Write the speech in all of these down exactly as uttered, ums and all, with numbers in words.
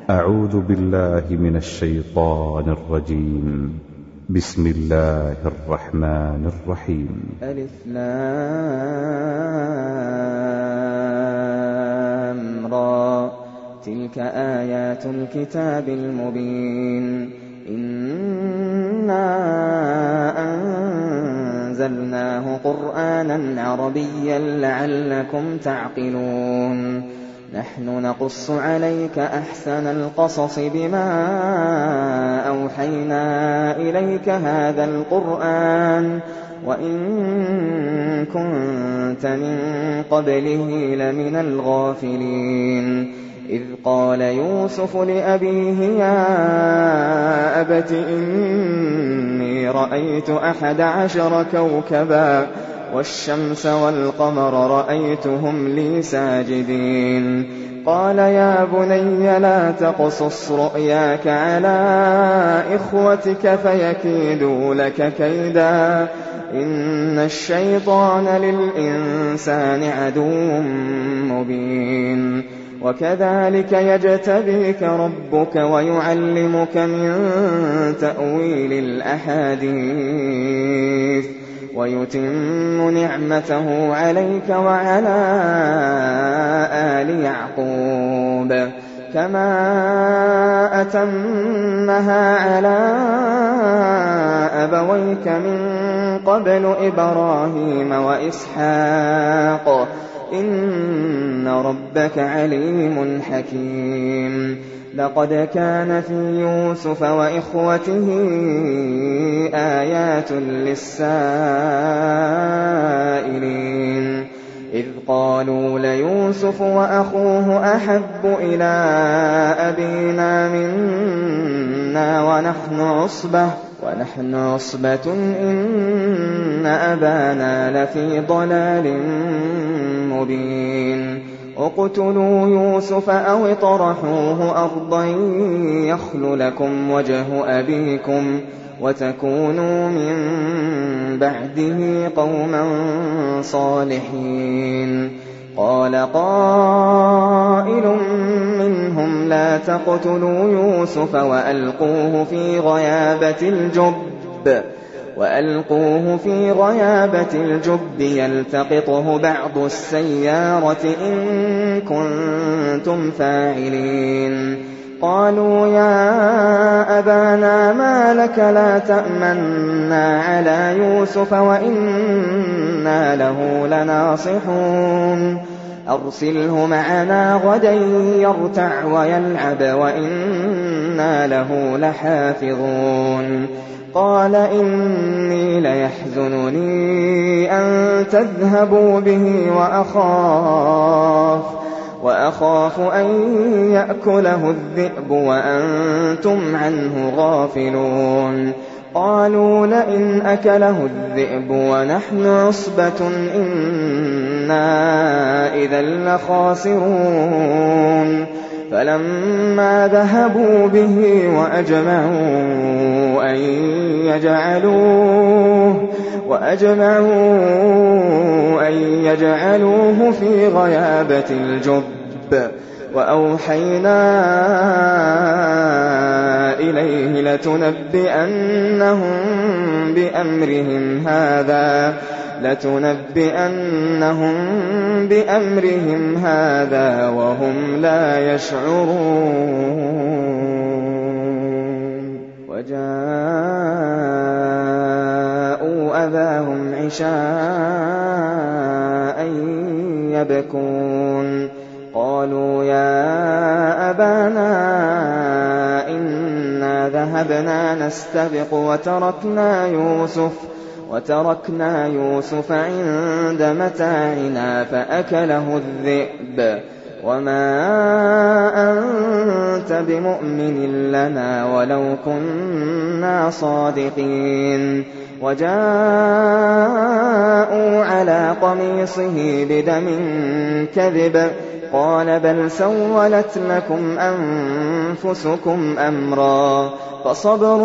أعوذ بالله من الشيطان الرجيم. بسم الله الرحمن الرحيم. ألف لام را تلك آيات الكتاب المبين إنا أنزلناه قرآنا عربيا لعلكم تعقلون نحن نقص عليك أحسن القصص بما أوحينا إليك هذا القرآن وإن كنت من قبله لمن الغافلين إذ قال يوسف لأبيه يا أبت إني رأيت أحد عشر كوكبا والشمس والقمر رأيتهم لي ساجدين قال يا بني لا تقصص رؤياك على إخوتك فيكيدوا لك كيدا إن الشيطان للإنسان عدو مبين وكذلك يجتبيك ربك ويعلمك من تأويل الأحاديث ويتم نعمته عليك وعلى آل يعقوب كما أتمها على أبويك من قبل إبراهيم وإسحاق إن ربك عليم حكيم لقد كان في يوسف وإخوته آيات للسائلين إذ قالوا ليوسف وأخوه أحب إلى أبينا منا ونحن عصبة ونحن عصبة إن أبانا لفي ضلال مبين اقتلوا يوسف أو اطرحوه أرضا يخل لكم وجه أبيكم وتكونوا من بعده قوما صالحين قال قائل منهم لا تقتلوا يوسف وألقوه في غيابة الجب وألقوه في غيابة الجب يلتقطه بعض السيارة إن كنتم فاعلين قالوا يا أبانا ما لك لا تأمنا على يوسف وإنا له لناصحون أرسله معنا غدا يرتع ويلعب وإنا له لحافظون قال إني ليحزنني أن تذهبوا به وأخاف وأخاف أن يأكله الذئب وأنتم عنه غافلون قالوا لئن أكله الذئب ونحن عصبة إنا إذا لخاسرون فلما ذهبوا به وأجمعوا أن يجعلوه وأجمعوا أن يجعلوه في غيابة الجب وأوحينا إليه لتنبئنهم بأمرهم هذا لتنبئنهم بأمرهم هذا وهم لا يشعرون وجاءوا أباهم عشاء يبكون قالوا يا أبانا إنا ذهبنا نستبق وتركنا يوسف وتركنا يوسف عند متاعنا فأكله الذئب وما أنت بمؤمن لنا ولو كنا صادقين وجاءوا على قميصه بدم كذب قال بل سولت لكم أنفسكم أمرا فصبر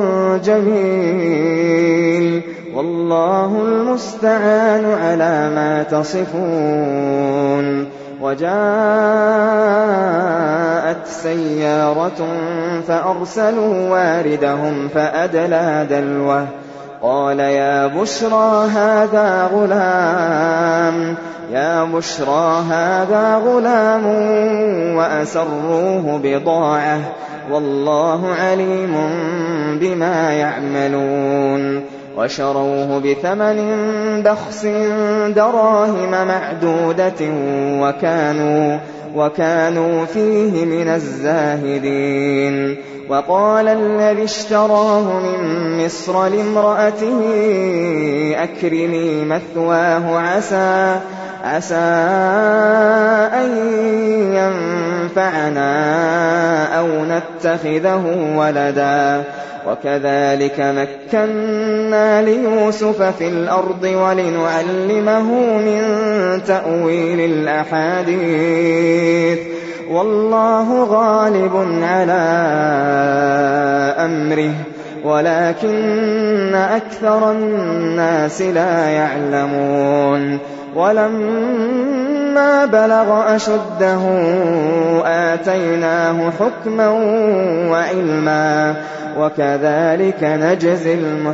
جميل والله المستعان على ما تصفون وجاءت سيارة فأرسلوا واردهم فأدلى دلوه قال يا بشرى هذا غلام يا بشرى هذا غلام وأسروه بضاعة والله عليم بما يعملون وشروه بثمن بخس دراهم معدودة وكانوا وكانوا فيه من الزاهدين وقال الذي اشتراه من مصر لامرأته أكرمي مثواه عسى عسى أن ينفعنا أو نتخذه ولدا وكذلك مكنا ليوسف في الأرض ولنعلمه من تأويل الأحاديث والله غالب على أمره ولكن أكثر الناس لا يعلمون ولما بلغ أشده آتيناه حكما وعلما وكذلك نجزي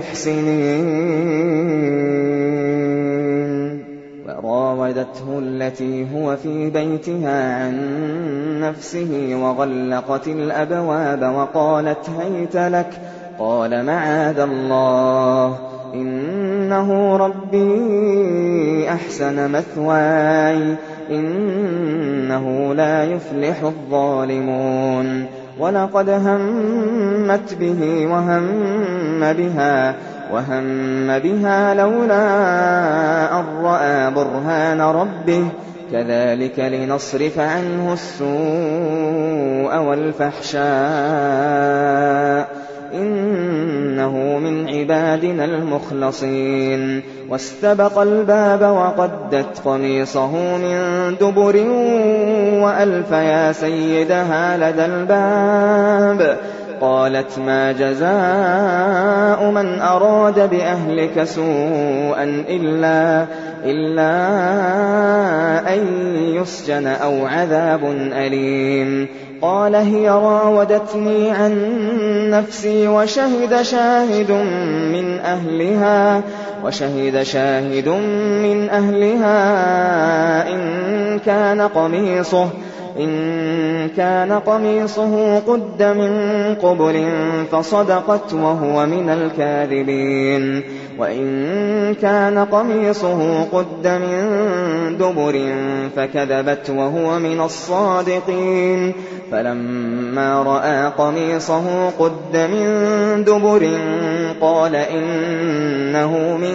المحسنين وراودته التي هو في بيتها عن نفسه وغلقت الأبواب وقالت هيت لك قال معاذ الله إنه ربي أحسن مثواي إنه لا يفلح الظالمون ولقد همت به وهم بها وهم بها لولا أن رأى برهان ربه كذلك لنصرف عنه السوء والفحشاء إنه من عبادنا المخلصين واستبق الباب وقدت قميصه من دبر وألف يا سيدها لدى الباب قالت ما جزاء من أراد بأهلك سوءا إلا, إلا أن يسجن أو عذاب أليم قال هي راودتني عن نفسي وشهد شاهد من أهلها وشهد شاهد من أهلها إن كان قميصه إن كان قميصه قد من قبل فصدقت وهو من الكاذبين وإن كان قميصه قد من دبر فكذبت وهو من الصادقين فلما رأى قميصه قد من دبر قال إنه من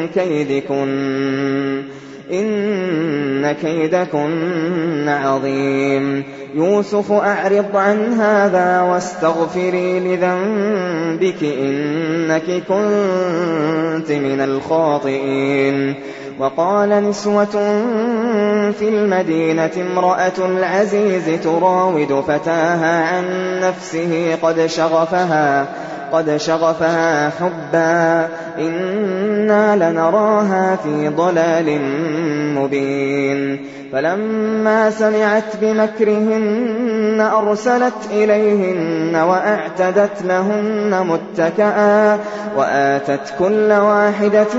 كيدكن إن كيدكن عظيم يوسف أعرض عن هذا واستغفري لذنبك إنك كنت من الخاطئين وقال نسوة في المدينة امرأة العزيز تراود فتاها عن نفسه قد شغفها قد شغفها حبا إنا لنراها في ضلال مبين فلما سمعت بمكرهن أرسلت إليهن وأعتدت لهن متكئا وآتت كل واحدة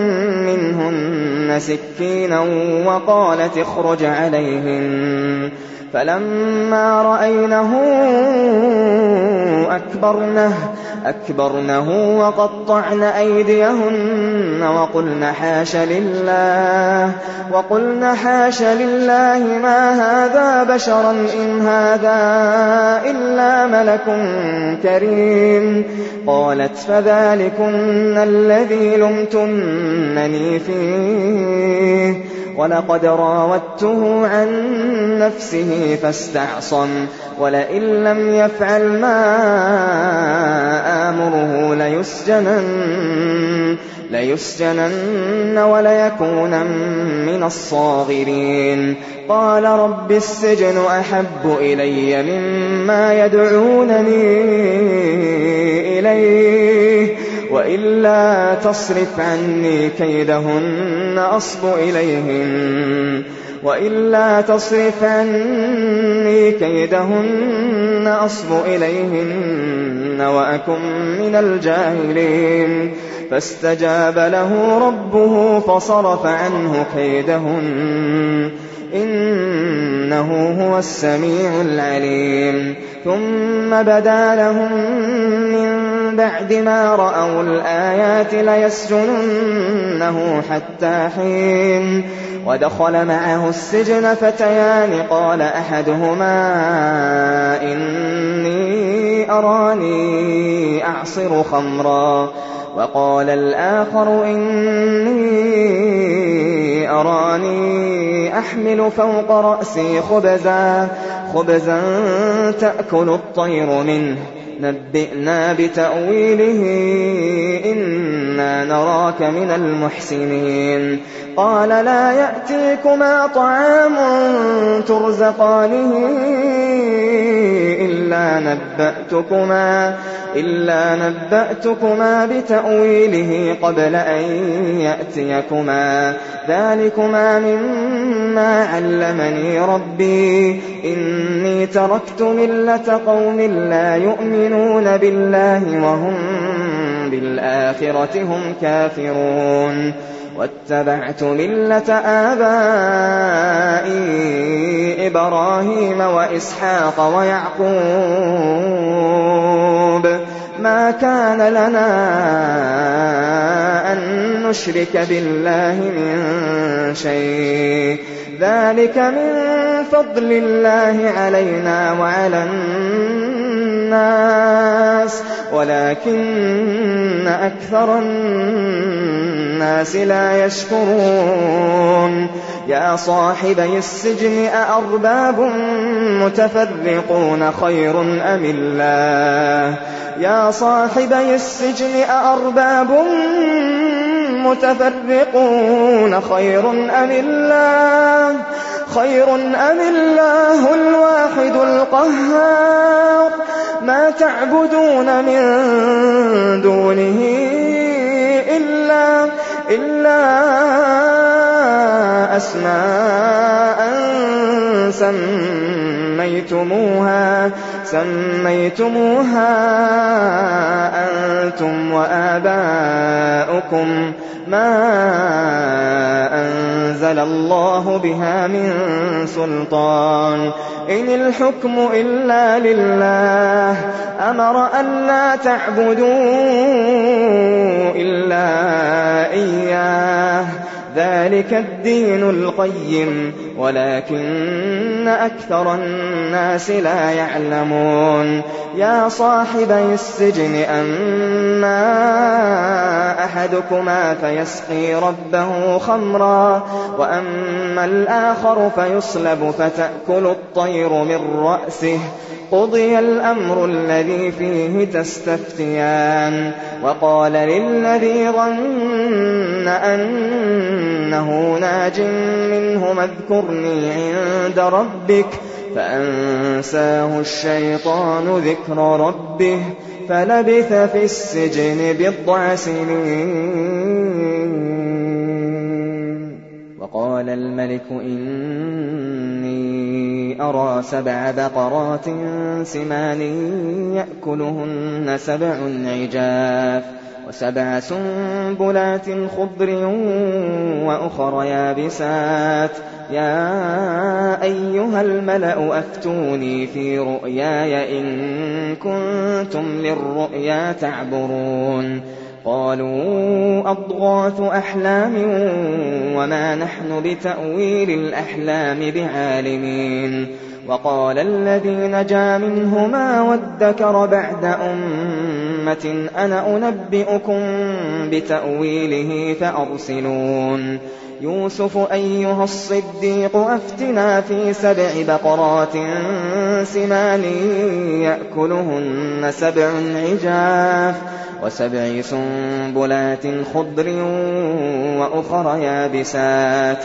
منهن سكينا وقالت اخرج عليهن فلما رأينه أكبرنه, أكبرنه وقطعن أيديهن وقلن حاش لله, وقلن حاش لله ما هذا بشرا إن هذا إلا ملك كريم قالت فذلكن الذي لمتنني فيه ولقد راودته عن نفسه فاستعصم ولئن لم يفعل ما آمره ليسجنن, ليسجنن وليكون من الصاغرين قال رب السجن أحب إلي مما يدعونني إليه وإلا تصرف عني كيدهن أصب إليهن وإلا تصرف عني كيدهن أصب إليهن وأكن من الجاهلين فاستجاب له ربه فصرف عنه كيدهن إنه هو السميع العليم ثم بدا لهم من بعد ما رأوا الآيات ليسجننه حتى حين ودخل معه السجن فتيان قال أحدهما إني أراني أعصر خمرا وقال الآخر إني أراني أحمل فوق رأسي خبزا خبزا تأكل الطير منه نبئنا بتأويله إنا نراك من المحسنين قال لا يأتيكما طعام ترزقانه إلا نبأتكما إلا نبأتكما بتأويله قبل أن يأتيكما ذلكما مما علمني ربي إني تركت ملة قوم لا يؤمنون بالله وهم بالآخرة هم كافرون واتبعت ملة آبائي إبراهيم وإسحاق ويعقوب ما كان لنا أن نشرك بالله من شيء ذلك من فضل الله علينا وعلى الناس ولكن أكثر الناس لا يشكرون يا صاحبي السجن أأرباب متفرقون خير أم الله يا صاحبي السجن أأرباب متفرقون خير أم الله خير أم الله الواحد القهار ما تعبدون من دونه إلا إلا أسماء سميتموها سميتموها أنتم وآباؤكم ما أنزل الله بها من سلطان إن الحكم إلا لله أمر ألا تعبدوا إلا إياه ذلك الدين القيم ولكن أكثر الناس لا يعلمون يا صاحبي السجن أما أحدكما فيسقي ربه خمرا وأما الآخر فيصلب فتأكل الطير من رأسه قضي الأمر الذي فيه تستفتيان وقال للذي ظن أنه ناج منهما اذكرني عند ربك فأنساه الشيطان ذكر ربه فلبث في السجن بضع سنين وقال الملك إني أرى سبع بقرات سمان يأكلهن سبع عجاف وسبع سنبلات خضر وأخر يابسات يا أيها الملأ أفتوني في رؤياي إن كنتم للرؤيا تعبرون قالوا أضغاث أحلام وما نحن بتأويل الأحلام بعالمين وقال الذي نجا منهما وادكر بعد أمة أنا أنبئكم بتأويله فأرسلون يوسف أيها الصديق أفتنا في سبع بقرات سمان يأكلهن سبع عجاف وسبع سنبلات خضر وأخر يابسات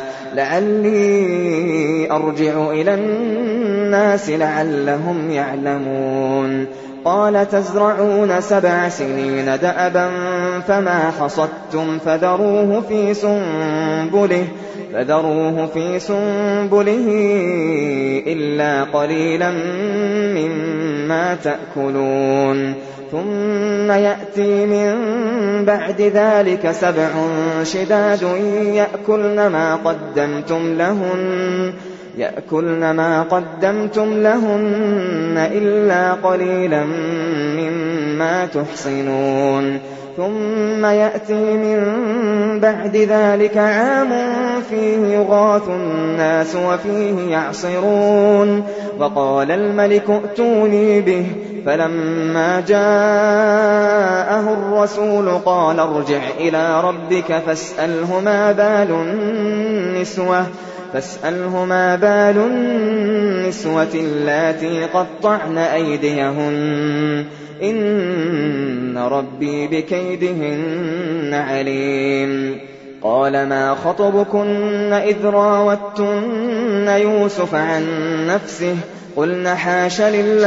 لعلي أرجع إلى الناس لعلهم يعلمون قال تزرعون سبع سنين دأبا فما حصدتم فذروه في سنبله فذروه في سنبله إلا قليلا مما تأكلون ثم يأتي من بعد ذلك سبع شداد يأكلن ما قدمتم لهن يأكلن ما قدمتم لهن إلا قليلا مما تحصنون ثم يأتي من بعد ذلك عام فيه يغاث الناس وفيه يعصرون وقال الملك ائتوني به فلما جاءه الرسول قال ارجع إلى ربك فاسأله ما بال النسوة فاسأله ما بال النسوة اللاتي قطعن أيديهن إن ربي بكيدهن عليم قال ما خطبكن إذ راوتن يوسف عن نفسه قلنا حاش لله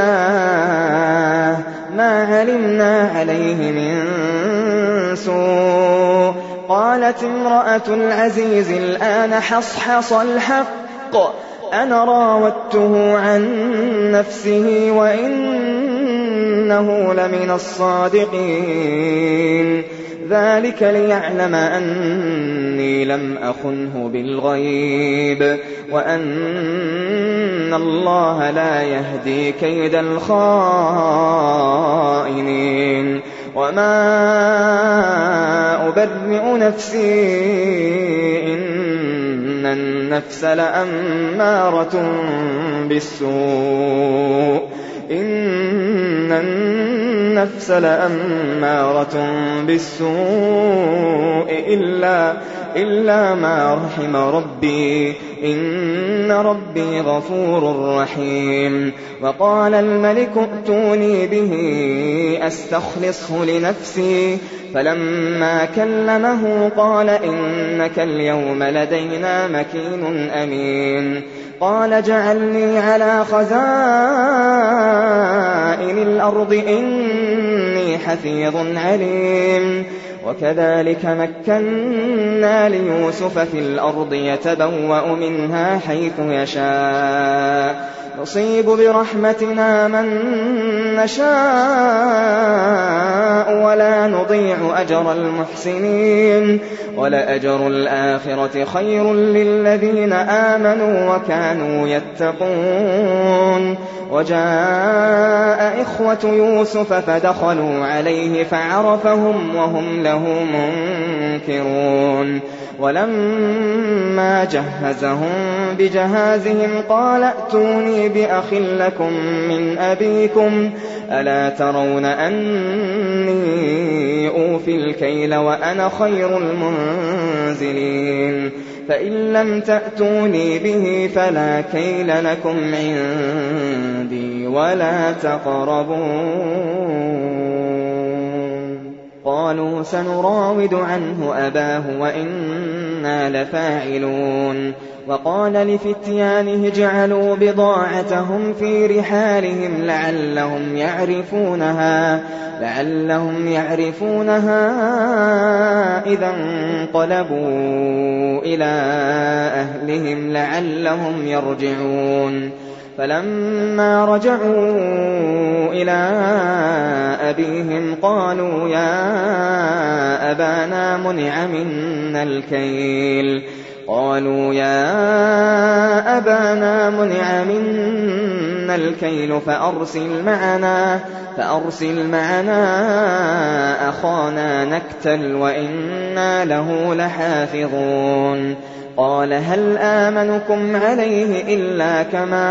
ما علمنا عليه من سوء قالت امرأة العزيز الآن حصحص الحق أنا راودته عن نفسه وإنه لمن الصادقين ذلك ليعلم أني لم أخنه بالغيب وأن الله لا يهدي كيد الخائنين وما أبرئ نفسي إن النفس لأمارة بالسوء إن النفس لأمارة بالسوء إلا, إلا ما رحم ربي إن ربي غفور رحيم وقال الملك ائتوني به أستخلصه لنفسي فلما كلمه قال إنك اليوم لدينا مكين أمين قال اجعلني على خزائن الأرض إني حفيظ عليم وكذلك مكنا ليوسف في الأرض يتبوأ منها حيث يشاء نصيب برحمتنا من نشاء ولا نضيع أجر المحسنين ولأجر الآخرة خير للذين آمنوا وكانوا يتقون وجاء إخوة يوسف فدخلوا عليه فعرفهم وهم له منكرون ولما جهزهم بجهازهم قال ائتوني بأخ لكم من أبيكم ألا ترون أني أوفي الكيل وأنا خير المنزلين فإن لم تأتوني به فلا كيل لكم عندي ولا تقربون قالوا سنراود عنه أباه وإنا لفاعلون وقال لفتيانه اجعلوا بضاعتهم في رحالهم لعلهم يعرفونها لعلهم يعرفونها إذا انقلبوا إلى أهلهم لعلهم يرجعون فلما رجعوا إلى أبيهم قالوا يا أبانا منع منا الكيل قالوا يا أبانا منع منا الكيل فأرسل معنا فأرسل معنا أخانا نكتل وإنا له لحافظون قال هل آمنكم عليه إلا كما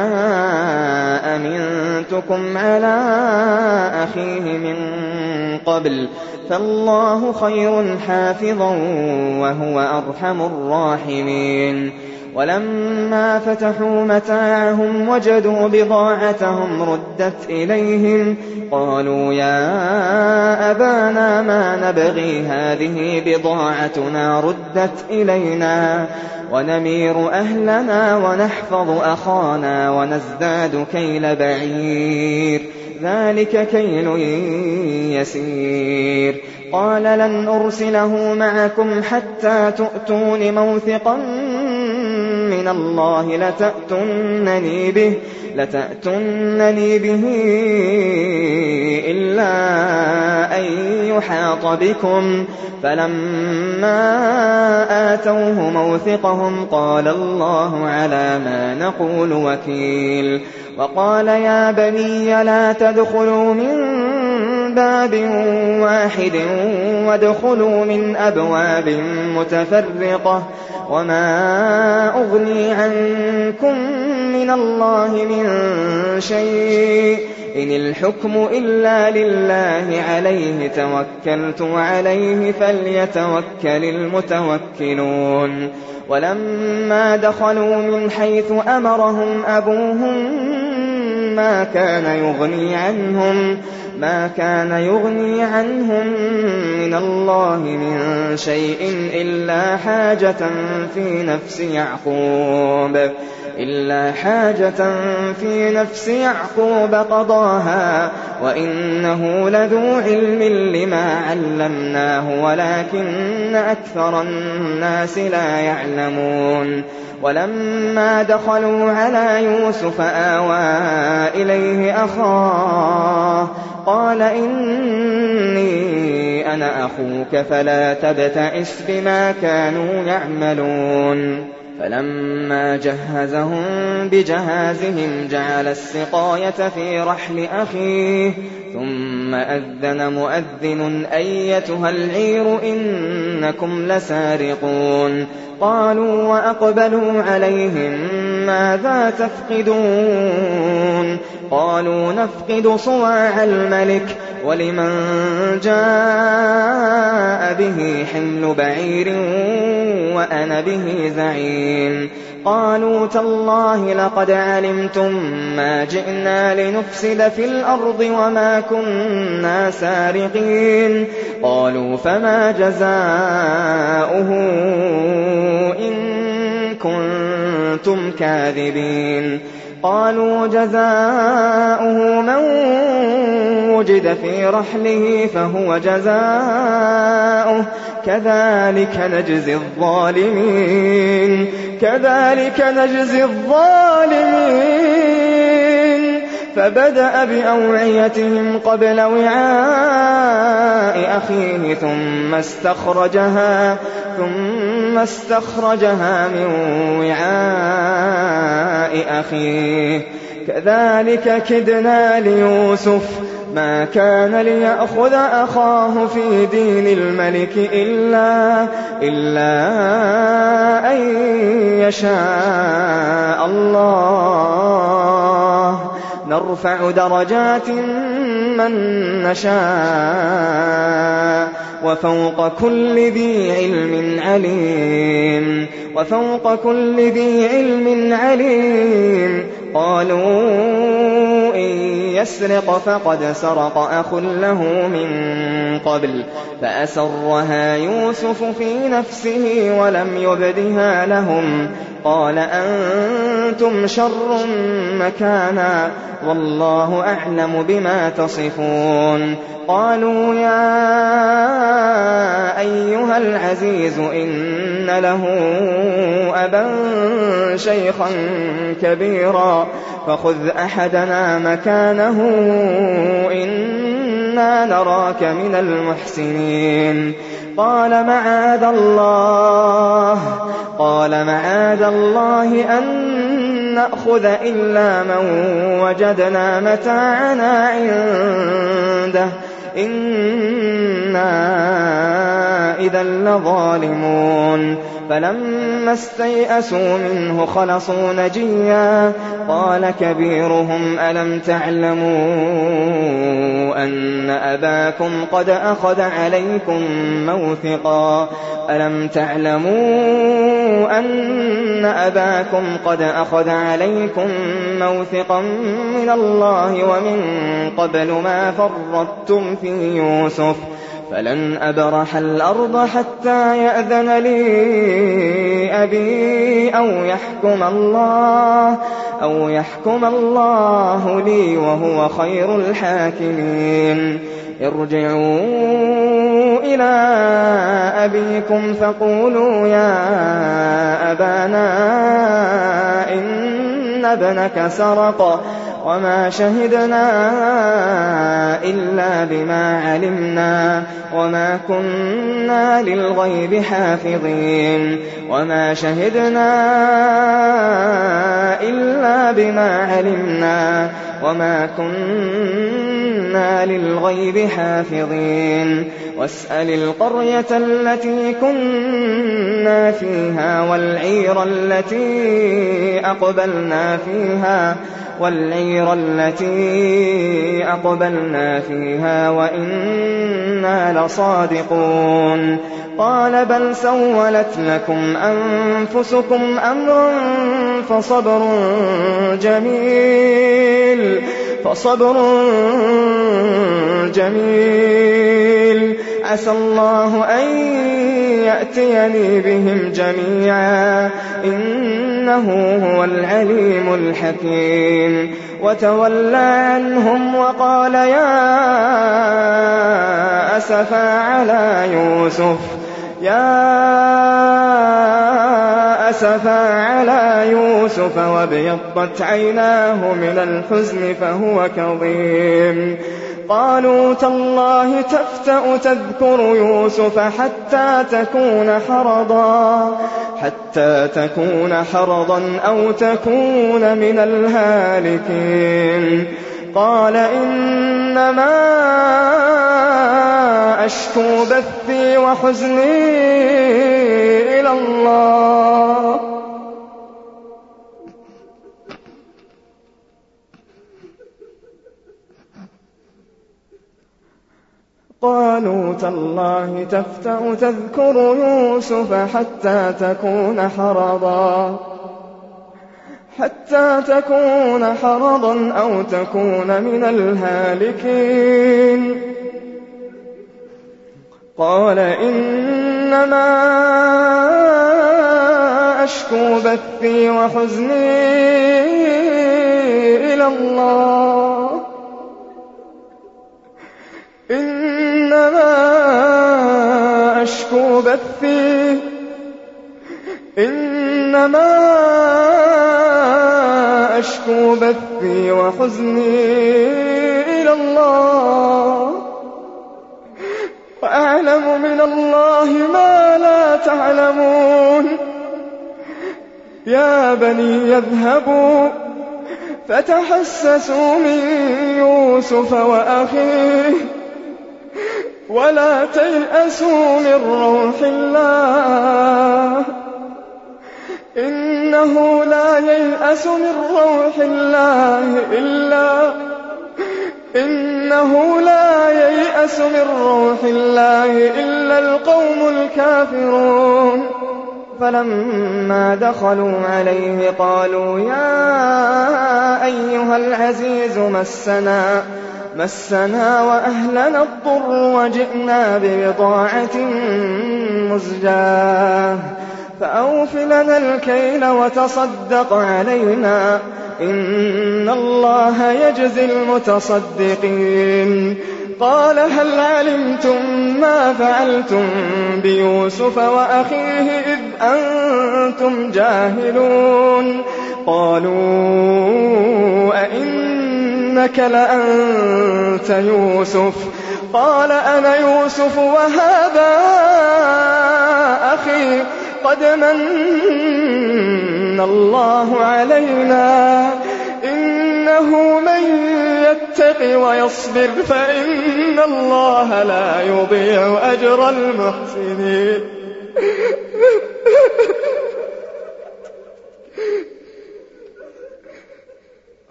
أمنتكم على أخيه من قبل فالله خير حافظا وهو أرحم الراحمين وَلَمَّا فَتَحُوا مَتَاعَهُمْ وَجَدُوا بِضَاعَتَهُمْ رُدَّتْ إِلَيْهِمْ قَالُوا يَا أَبَانَا مَا نَبْغِي هَٰذِهِ بِضَاعَتُنَا رُدَّتْ إِلَيْنَا وَنَمِيرُ أَهْلَنَا وَنَحْفَظُ أَخَانَا وَنَزْدَادُ كَيْلَ بَعِيرٍ ذَٰلِكَ كَيْلٌ يَسِيرٌ قَالَ لَنْ أُرْسِلَهُ مَعَكُمْ حَتَّىٰ تُؤْتُونِ مَوْثِقًا مِّنَ اللَّهِ لَتَأْتُنَّنِي بِهِ لتأتنني به إلا أن يحاط بكم فلما آتوه موثقهم قال الله على ما نقول وكيل وقال يا بني لا تدخلوا من باب واحد وادخلوا من أبواب متفرقة وما أغني عنكم من الله من شيء إن الحكم إلا لله عليه توكلت وعليه فليتوكل المتوكلون ولما دخلوا من حيث أمرهم أبوهم ما كان يغني عنهم ما كان يغني عنهم من الله من شيء إلا حاجة في نفس يعقوب إلا حاجة في نفس يعقوب قضاها وإنه لذو علم لما علمناه ولكن أكثر الناس لا يعلمون ولما دخلوا على يوسف آوى إليه أخاه قال إني أنا أخوك فلا تبتئس بما كانوا يعملون فلما جهزهم بجهازهم جعل السقاية في رحل أخيه ثم أذن مؤذن أيتها العير إنكم لسارقون قالوا وأقبلوا عليهم ماذا تفقدون قالوا نفقد صواع الملك ولمن جاء به حمل بعير وأنا به زعيم قالوا تالله لقد علمتم ما جئنا لنفسد في الأرض وما كنا سارقين قالوا فما جزاؤه إن كنتم كاذبين قالوا جزاؤه من وجد في رحله فهو جزاؤه كذلك نجزي الظالمين كذلك نجزي الظالمين فبدأ بأوعيتهم قبل وعاء أخيه ثم استخرجها ثم استخرجها من وعاء أخيه كذلك كدنا ليوسف ما كان ليأخذ أخاه في دين الملك إلا, إلا أن يشاء الله نرفع درجات من نشاء وفوق كل ذي علم عليم وفوق كل ذي علم عليم قالوا إن يسرق فقد سرق أخ له من قبل فأسرها يوسف في نفسه ولم يبدها لهم قال أنتم شر مكانا والله أعلم بما تصفون قالوا يا أيها العزيز إن له أبا شيخا كبيرا فخذ أحدنا مكانه إنا نراك من المحسنين قال معاذ الله قال معاذ الله أن نأخذ إلا من وجدنا متاعنا عنده إنا إذا لظالمون فلما استيئسوا منه خلصوا نجيا قال كبيرهم ألم تعلموا أن أباكم قد أخذ عليكم موثقا ألم تعلموا أن أباكم قد أخذ عليكم موثقا من الله ومن قبل ما فرطتم في يوسف فلن أبرح الأرض حتى يأذن لي أبي أو يحكم الله أو يحكم الله لي وهو خير الحاكمين ارجعوا إلى أبيكم فقولوا يا أبانا إن ابنك سرق وما شهدنا إلا بما علمنا وما كنا للغيب حافظين وما شهدنا إلا بما علمنا وما كنا للغيب حافظين واسأل القرية التي كنا فيها والعير التي أقبلنا فيها والعير التي أقبلنا فيها وإنا لصادقون قال بل سولت لكم أنفسكم أمرا فصبر جميل فصبر جميل عسى الله أن يأتيني بهم جميعا إنه هو العليم الحكيم وتولى عنهم وقال يا أسفا على يوسف يا أسفا على يوسف وابيضت عيناه من الحزن فهو كظيم قالوا تالله تفتأ تذكر يوسف حتى تكون حرضا حتى تكون حرضا أو تكون من الهالكين قال إنما أشكو بثي وحزني إلى الله قالوا تالله تفتأ تذكر يوسف حتى تكون حرضا حتى تكون حرضا أو تكون من الهالكين قال إنما أشكو بثي وحزني إلى الله إنما أشكو بثي إنما أشكو بثي وحزني إلى الله وأعلم من الله ما لا تعلمون يا بني يذهبوا فتحسسوا من يوسف وأخيه ولا تيأسوا من روح الله إنه لا ييأس من روح الله إلا إنه لا ييأس من روح الله إلا القوم الكافرون فلما دخلوا عليه قالوا يا أيها العزيز مسنا مسنا وأهلنا الضر وجئنا ببضاعة مزجاة فأوف لنا الكيل وتصدق علينا إن الله يجزي المتصدقين قال هل علمتم ما فعلتم بيوسف وأخيه إذ أنتم جاهلون قالوا أئنك لأنت يوسف قال أنا يوسف وهذا أخي قد من الله علينا إنه من يتق ويصبر فإن الله لا يضيع أجر المحسنين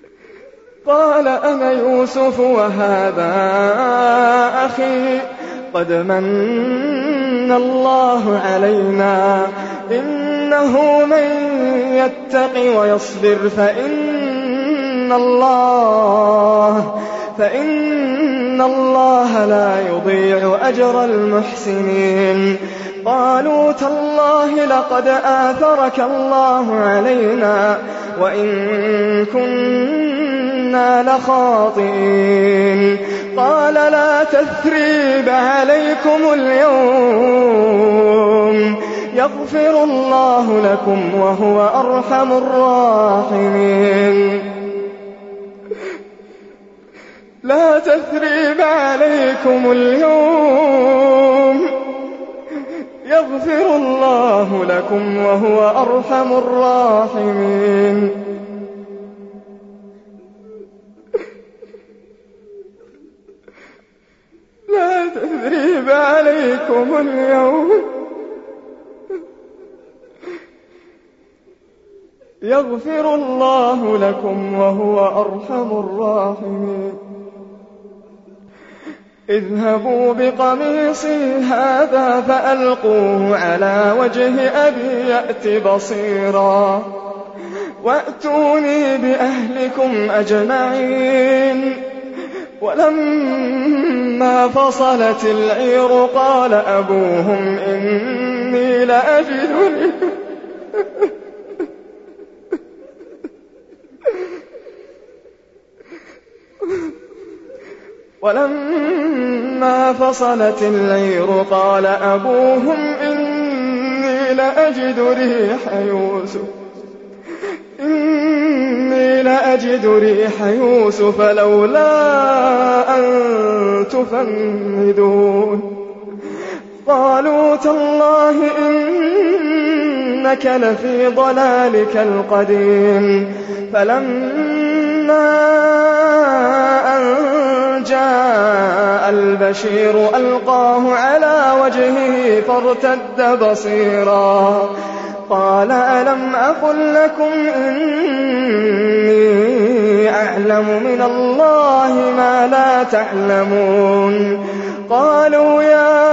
قال أنا يوسف وهذا أخي لقد من الله علينا إنه من يتق ويصبر فإن الله فإن الله لا يضيع أجر المحسنين. قالوا تالله لقد آثرك الله علينا وإن كنا لخاطئين. قال لا تثريب عليكم اليوم يغفر الله لكم وهو أرحم الراحمين. لا تثريب عليكم اليوم يغفر الله لكم وهو أرحم الراحمين. لا تثريب عليكم اليوم يغفر الله لكم وهو أرحم الراحمين. اذهبوا بقميصي هذا فألقوه على وجه أبي يأت بصيرا وأتوني بأهلكم أجمعين. ولما فصلت العير قال أبوهم إني لأجد ولما فصلت العير قال أبوهم إني لأجد ريح يوسف إني لأجد ريح يوسف لولا أن تفندون. قالوا تالله إنك لفي ضلالك القديم. فلما أن جاء البشير ألقاه على وجهه فارتد بصيرا قال ألم أقل لكم إني أعلم من الله ما لا تعلمون. قالوا يا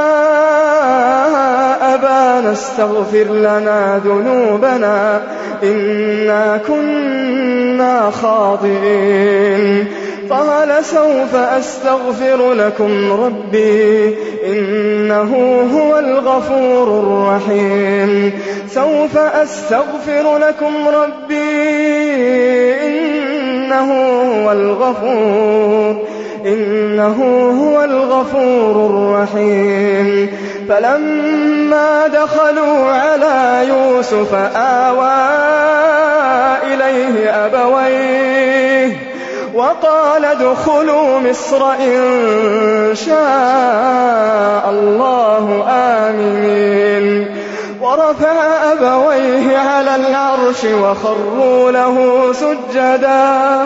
أبانا استغفر لنا ذنوبنا إنا كنا خاطئين. قال سوف أستغفر لكم ربي إنه هو الغفور الرحيم. سوف أستغفر لكم ربي إنه هو الغفور إنه هو الغفور الرحيم. فلما دخلوا على يوسف آوى إليه أبويه وقال ادخلوا مصر إن شاء الله آمنين. ورفع أبويه على العرش وخروا له سجدا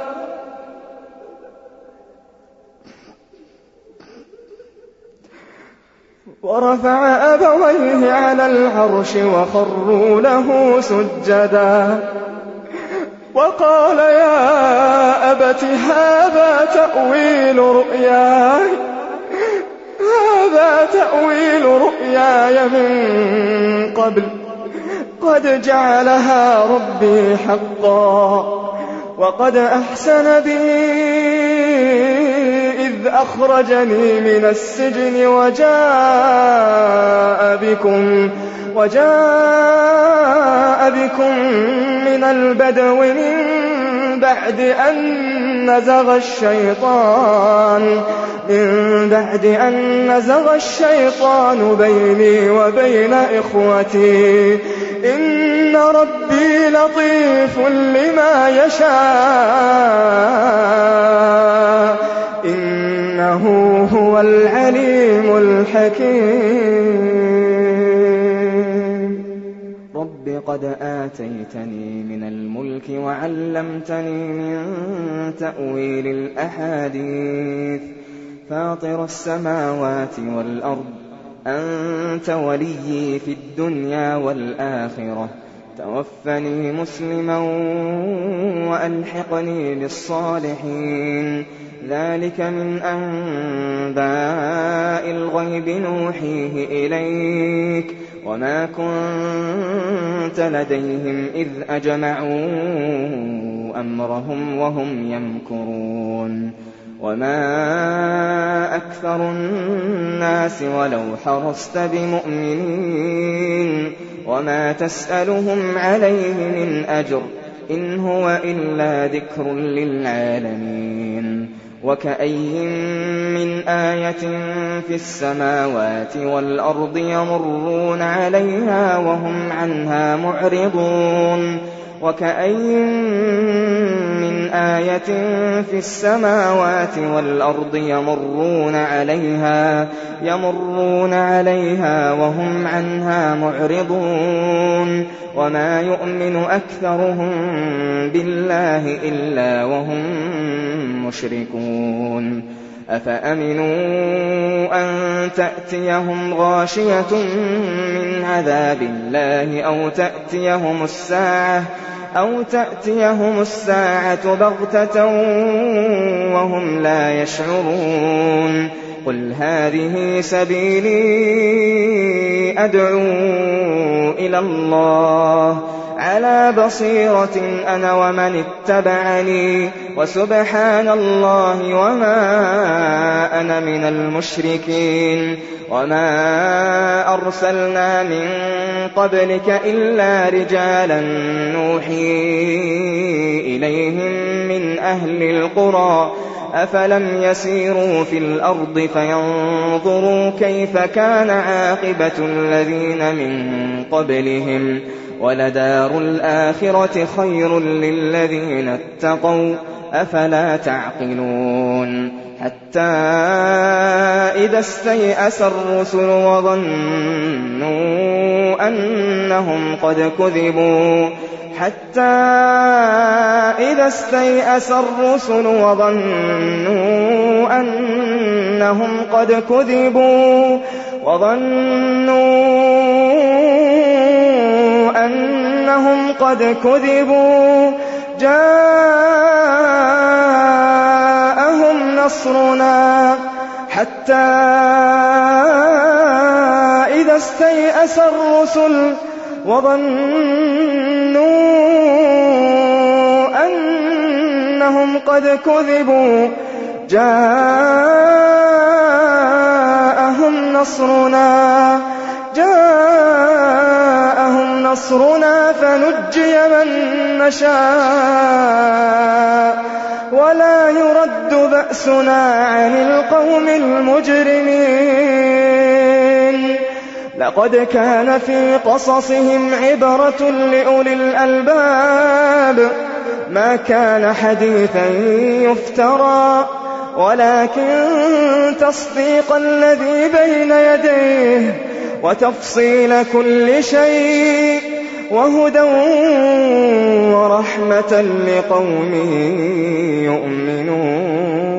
ورفع أبويه على العرش وخروا له سجدا وقال يا أبت هذا تأويل رؤياي هذا تأويل رؤياي من قبل قد جعلها ربي حقا وقد أحسن بي إذ أخرجني من السجن وجاء بكم وجاء بكم من البدو من بعد أن نزغ الشيطان من بعد أن نزغ الشيطان بيني وبين إخوتي إن ربي لطيف لما يشاء إنه هو العليم الحكيم. رب قد آتيتني من الملك وعلمتني من تأويل الأحاديث فاطر السماوات والأرض أنت وليي في الدنيا والآخرة توفني مسلما وألحقني بالصالحين. ذلك من أنباء الغيب نوحيه إليك وما كنت لديهم إذ أجمعوا أمرهم وهم يمكرون. وما أكثر الناس ولو حرصت بمؤمنين وما تسألهم عليه من أجر إن هو إلا ذكر للعالمين. وكأي من آية في السماوات والأرض يمرون عليها وهم عنها معرضون. وكأي من آية في السماوات والأرض يمرون عليها يمرون عليها وهم عنها معرضون. وما يؤمن أكثرهم بالله إلا وهم مشركون. أفأمنوا أن تأتيهم غاشية من عذاب الله أو تأتيهم الساعة أو تأتيهم الساعة بغتة وهم لا يشعرون. قل هذه سبيلي أدعو إلى الله على بصيرة أنا ومن اتبعني وسبحان الله وما أنا من المشركين. وما أرسلنا من قبلك إلا رجالا نوحي إليهم من أهل القرى أفلم يسيروا في الأرض فينظروا كيف كان عاقبة الذين من قبلهم ولدار الآخرة خير للذين اتقوا أفلا تعقلون. حتى إذا استيأس الرسل وظنوا أنهم قد كذبوا حتى إذا استيأس الرسل وظنوا أنهم قد كذبوا وظنوا أنهم قد كذبوا جاءهم نصرنا حتى إذا استيأس الرسل وظنوا أنهم قد كذبوا جاءهم نصرنا جاءهم نصرنا فنجي من نشاء ولا يرد بأسنا عن القوم المجرمين. لقد كان في قصصهم عبرة لأولي الألباب ما كان حديثا يفترى ولكن تصديق الذي بين يديه وتفصيل كل شيء وهدى ورحمة لقوم يؤمنون.